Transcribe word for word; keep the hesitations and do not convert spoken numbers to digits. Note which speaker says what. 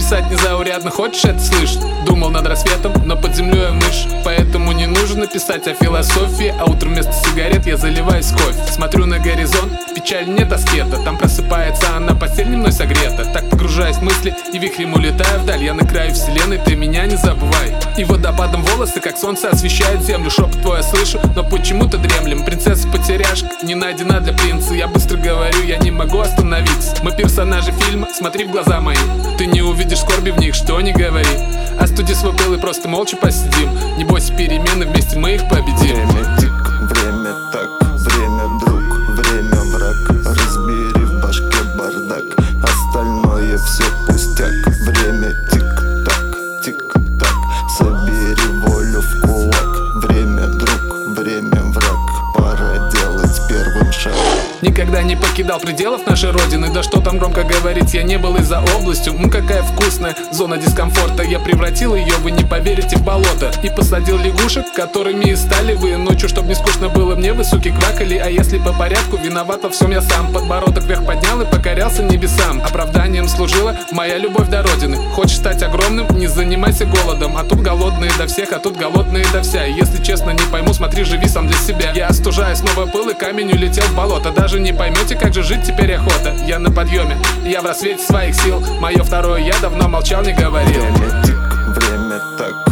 Speaker 1: писать незаурядно, хочешь это слышать? Думал над рассветом, но под землей я мышь. Поэтому не нужно писать о философии, а утром вместо сигарет я заливаюсь кофе. Смотрю на горизонт, печаль нет аскета. Там просыпается она, постель не мной согрета. Так погружаясь в мысли и вихрем улетаю вдаль. Я на краю вселенной, ты меня не забывай. И водопадом волосы, как солнце, освещают землю. Шепот твой я слышу, но почему-то дремлем. Принцесса-потеряшка не найдена для принца. Я быстро говорю, я не могу остановиться. Мы персонажи фильма, смотри в глаза мои. Ты не увидишь скорби в них, что не говори. Остуди свой пыл и просто молча посидим. Не бойся перемены, вместе мы их победим.
Speaker 2: Время тик, время так, время друг, время враг. Разбери в башке бардак, остальное все пустяк. Время тик-так, тик-так, собери волю в кулак. Время друг, время враг, пора делать первым шаг.
Speaker 1: Никогда не покидал пределов нашей родины. Да что там громко говорить, я не был и за областью. Ну какая вкусная зона дискомфорта. Я превратил ее, вы не поверите, в болото. И посадил лягушек, которыми и стали вы. Ночью, чтоб не скучно было мне, вы, суки, квакали. А если по порядку, виноват во всем я сам. Подбородок вверх поднял и покорялся небесам. Оправданием служила моя любовь до родины. Хочешь стать огромным, не занимайся голодом. А тут голодные до всех, а тут голодные до вся. И если честно не пойму, смотри, живи сам для себя. Я остужаю снова пыл и камень улетел в болото. Даже не поймете, как же жить теперь охота. Я на подъеме, я в рассвете своих сил. Мое второе я давно молчал, не говорил.
Speaker 2: Время тик, время так,